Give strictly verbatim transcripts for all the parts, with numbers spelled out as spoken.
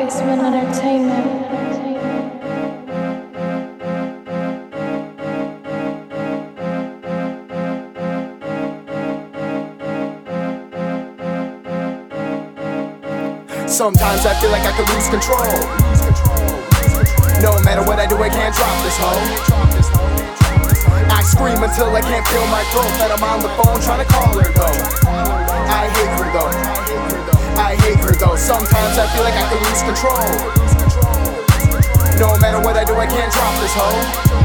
Basement Entertainment. Sometimes I feel like I could lose control. No matter what I do, I can't drop this hoe. I scream until I can't feel my throat, that I'm on the phone trying to call her though. I hate her though. I hate her though. Sometimes I feel like I could lose control. No matter what I do, I can't drop this hoe.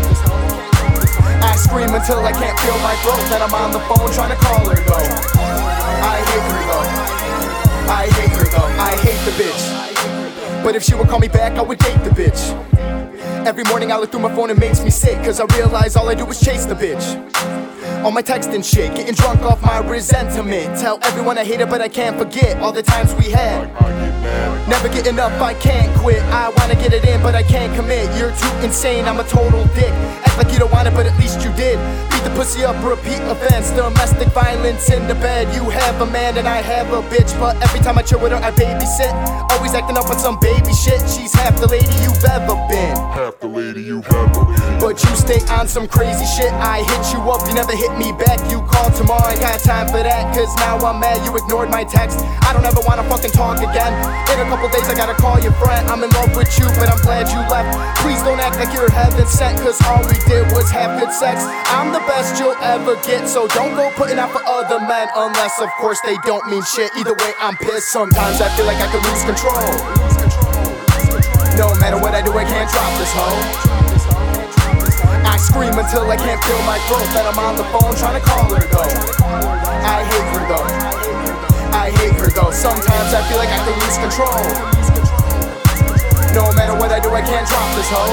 I scream until I can't feel my throat, that I'm on the phone trying to call her though. I hate her though. I hate her though, I hate the bitch. But if she would call me back, I would date the bitch. Every morning I look through my phone, it makes me sick, cause I realize all I do is chase the bitch. All my texting shit, getting drunk off my resentment. Tell everyone I hate her, but I can't forget all the times we had. Never getting up, I can't quit. I wanna get it in, but I can't commit. You're too insane, I'm a total dick. Act like you don't want it, but at least you did. Beat the pussy up, repeat offense. Domestic violence in the bed. You have a man and I have a bitch, but every time I chill with her, I babysit. Always acting up on some baby shit. She's half the lady you've ever been. Half the lady you've ever been. But you stay on some crazy shit. I hit you up, you never hit me back. You call tomorrow, I got time for that, cause now I'm mad you ignored my text. I don't ever wanna fucking talk again. In a couple days I gotta call your friend. I'm in love with you, but I'm glad you left. Please don't act like you're heaven sent, cause all we did was have good sex. I'm the best you'll ever get, so don't go putting out for other men, unless of course they don't mean shit. Either way I'm pissed. Sometimes I feel like I could lose control. No matter what I do, I can't drop this hoe. I scream until I can't feel my throat, that I'm on the phone trying to call her though. I hate her though. I hate her though. Sometimes I feel like I could lose control. No matter what I do, I can't drop this hoe.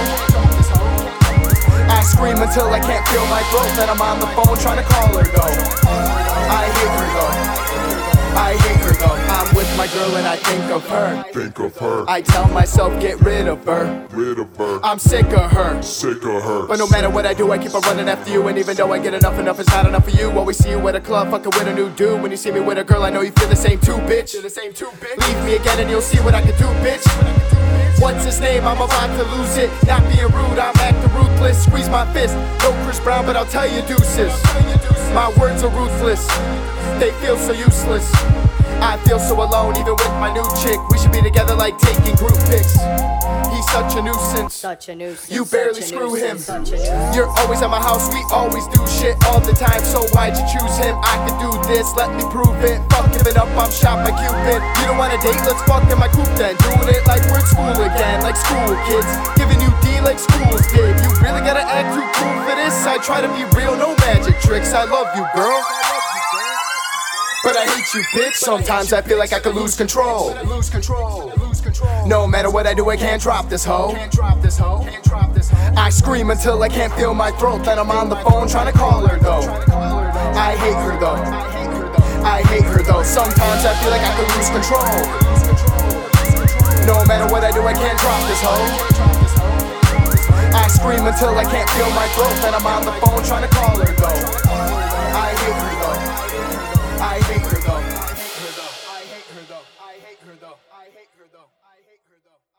I scream until I can't feel my throat, that I'm on the phone trying to call her though. I hate her though. I hate her though. I'm with my girl and I think of her. Think of her. I tell myself get rid of her. Rid of her. I'm sick of her. Sick of her. But no matter what I do, I keep on running after you. And even though I get enough, enough is not enough for you. Always see you at a club, fucking with a new dude. When you see me with a girl, I know you feel the same too, bitch. You're the same too, bitch. Leave me again and you'll see what I can do, bitch. What's his name? I'm about to lose it. Not being rude, I'm acting ruthless. Squeeze my fist. No Chris Brown, but I'll tell you deuces. My words are ruthless. They feel so useless. I feel so alone, even with my new chick. We should be together like taking group pics. He's such a nuisance. Such a nuisance. You barely such a screw him. nuisance, such a nuisance. You're always at my house, we always do shit all the time. So why'd you choose him? I could do this, let me prove it. Fuck giving up, I'm shot by Cupid. You don't want a date? Let's fuck in my coupe then. Doing it like we're at school again, like school kids. Giving you D like schools did. You really gotta act too cool for this? I try to be real, no magic tricks. I love you, girl, but I hate you, bitch. Sometimes I feel like I could lose control. No matter what I do, I can't drop this hoe. I scream until I can't feel my throat, that I'm on the phone trying to call her though. I hate her though. I hate her though. Sometimes I feel like I could lose control. No matter what I do, I can't drop this hoe. I scream until I can't feel my throat, that I'm on the phone trying to call her though. I hate her though. I hate her though. I hate her though. I hate her though. I hate her though. I hate her though. I hate her though.